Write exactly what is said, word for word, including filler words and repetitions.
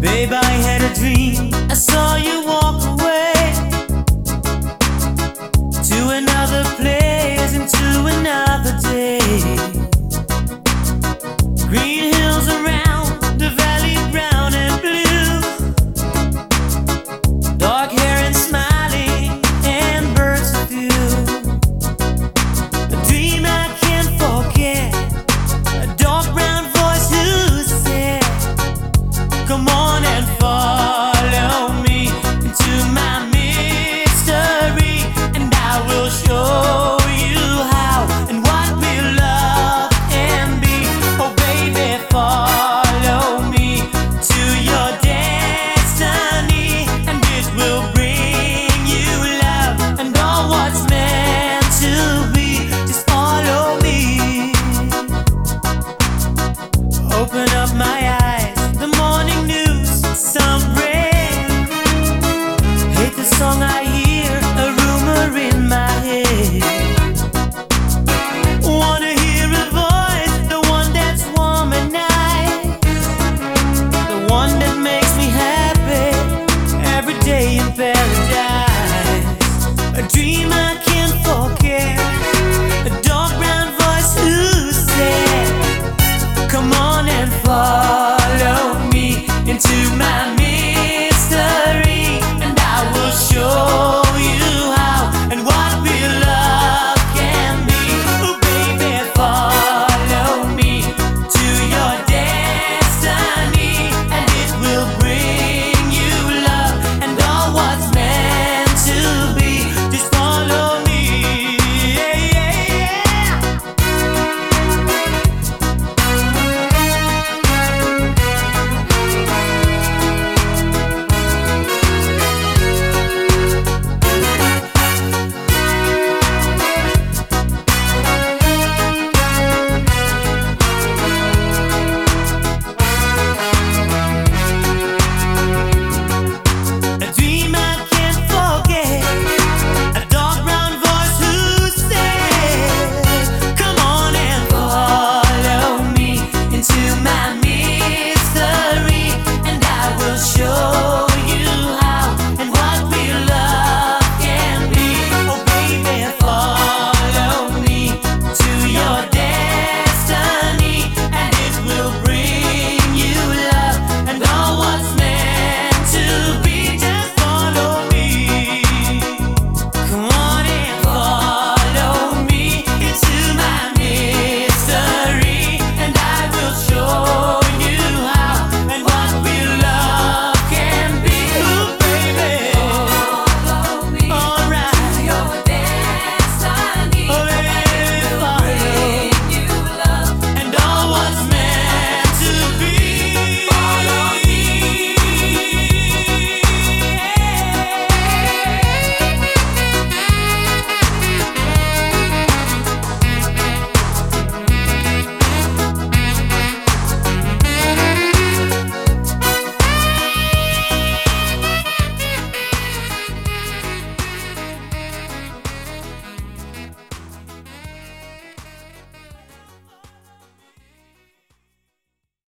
Babe, I had a dream. I saw you walk away to another place and to another day. Green hills around, the valley brown and blue, dark hair and smiling and birds of you. A dream I can't forget, a dark brown voice who said, come on and fall.